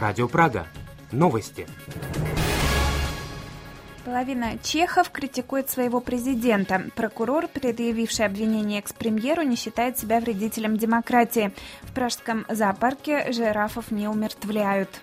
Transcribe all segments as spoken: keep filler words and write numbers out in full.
Радио Прага. Новости. Половина чехов критикует своего президента. Прокурор, предъявивший обвинение экс-премьеру, не считает себя вредителем демократии. В пражском зоопарке жирафов не умертвляют.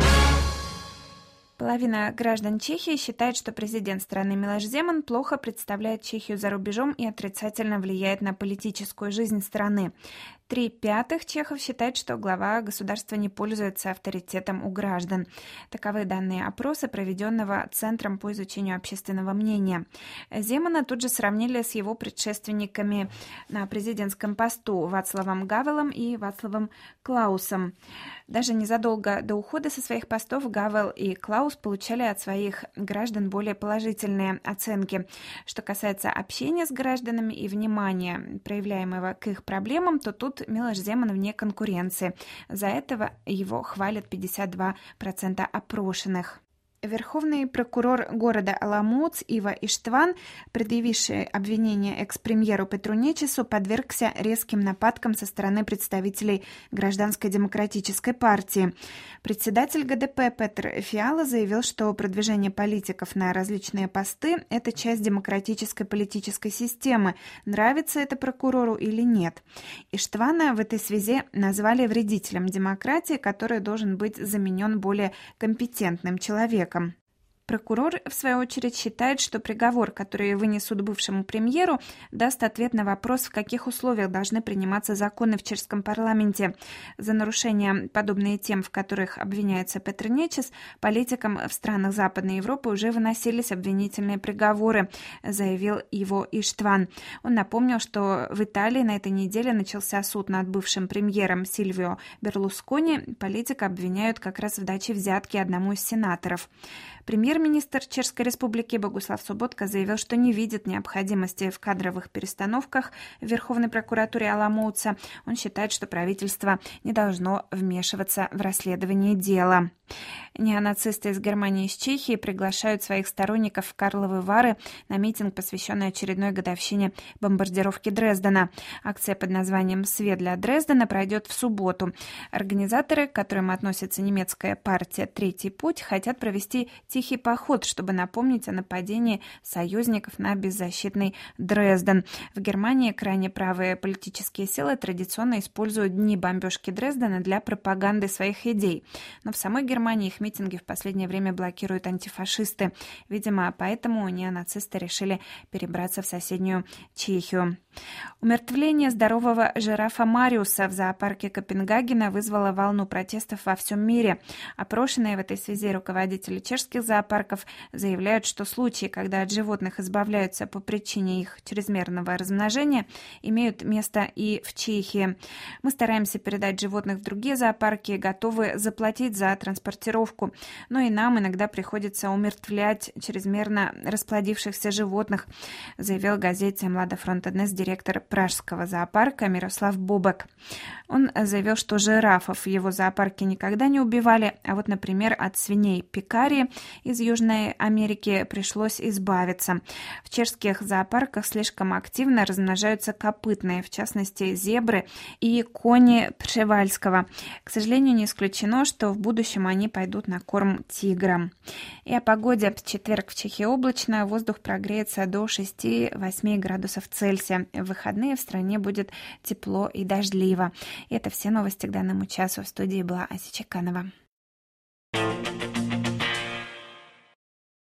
Половина граждан Чехии считает, что президент страны Милош Земан плохо представляет Чехию за рубежом и отрицательно влияет на политическую жизнь страны. Три пятых чехов считают, что глава государства не пользуется авторитетом у граждан. Таковы данные опроса, проведенного Центром по изучению общественного мнения. Земана тут же сравнили с его предшественниками на президентском посту Вацлавом Гавелом и Вацлавом Клаусом. Даже незадолго до ухода со своих постов Гавел и Клаус получали от своих граждан более положительные оценки. Что касается общения с гражданами и внимания, проявляемого к их проблемам, то тут Милош Земан вне конкуренции. За это его хвалят пятьдесят два процента опрошенных. Верховный прокурор города Аламоуц Ива Иштван, предъявивший обвинение экс-премьеру Петру Нечесу, подвергся резким нападкам со стороны представителей Гражданской демократической партии. Председатель ГДП Петр Фиала заявил, что продвижение политиков на различные посты – это часть демократической политической системы, нравится это прокурору или нет. Иштвана в этой связи назвали вредителем демократии, который должен быть заменен более компетентным человеком. Прокурор, в свою очередь, считает, что приговор, который вынесут бывшему премьеру, даст ответ на вопрос, в каких условиях должны приниматься законы в чешском парламенте. За нарушения, подобные тем, в которых обвиняется Петр Нечес, политикам в странах Западной Европы уже выносились обвинительные приговоры, заявил его Иштван. Он напомнил, что в Италии на этой неделе начался суд над бывшим премьером Сильвио Берлускони. Политика обвиняют как раз в даче взятки одному из сенаторов. Премьер-министр Чешской Республики Богуслав Соботка заявил, что не видит необходимости в кадровых перестановках в Верховной прокуратуре Аламоуца. Он считает, что правительство не должно вмешиваться в расследование дела. Неонацисты из Германии и из Чехии приглашают своих сторонников в Карловы Вары на митинг, посвященный очередной годовщине бомбардировки Дрездена. Акция под названием «Свет для Дрездена» пройдет в субботу. Организаторы, к которым относится немецкая партия «Третий путь», хотят провести тихий поход, чтобы напомнить о нападении союзников на беззащитный Дрезден. В Германии крайне правые политические силы традиционно используют дни бомбежки Дрездена для пропаганды своих идей. Но в самой Германии их митинги в последнее время блокируют антифашисты. Видимо, поэтому неонацисты решили перебраться в соседнюю Чехию. Умертвление здорового жирафа Мариуса в зоопарке Копенгагена вызвало волну протестов во всем мире. Опрошенные в этой связи руководители чешских зоопарков заявляют, что случаи, когда от животных избавляются по причине их чрезмерного размножения, имеют место и в Чехии. Мы стараемся передать животных в другие зоопарки и готовы заплатить за транспортировку, но и нам иногда приходится умертвлять чрезмерно расплодившихся животных, заявил газете «Млада фронта Днес» директор пражского зоопарка Мирослав Бобек. Он заявил, что жирафов в его зоопарке никогда не убивали, а вот, например, от свиней пекари из Южной Америки пришлось избавиться. В чешских зоопарках слишком активно размножаются копытные, в частности, зебры и кони Пшевальского. К сожалению, не исключено, что в будущем они пойдут на корм тиграм. И о погоде. В четверг в Чехии облачно, воздух прогреется до шести-восьми градусов Цельсия. В выходные в стране будет тепло и дождливо. И это все новости к данному часу. В студии была Ася Чеканова.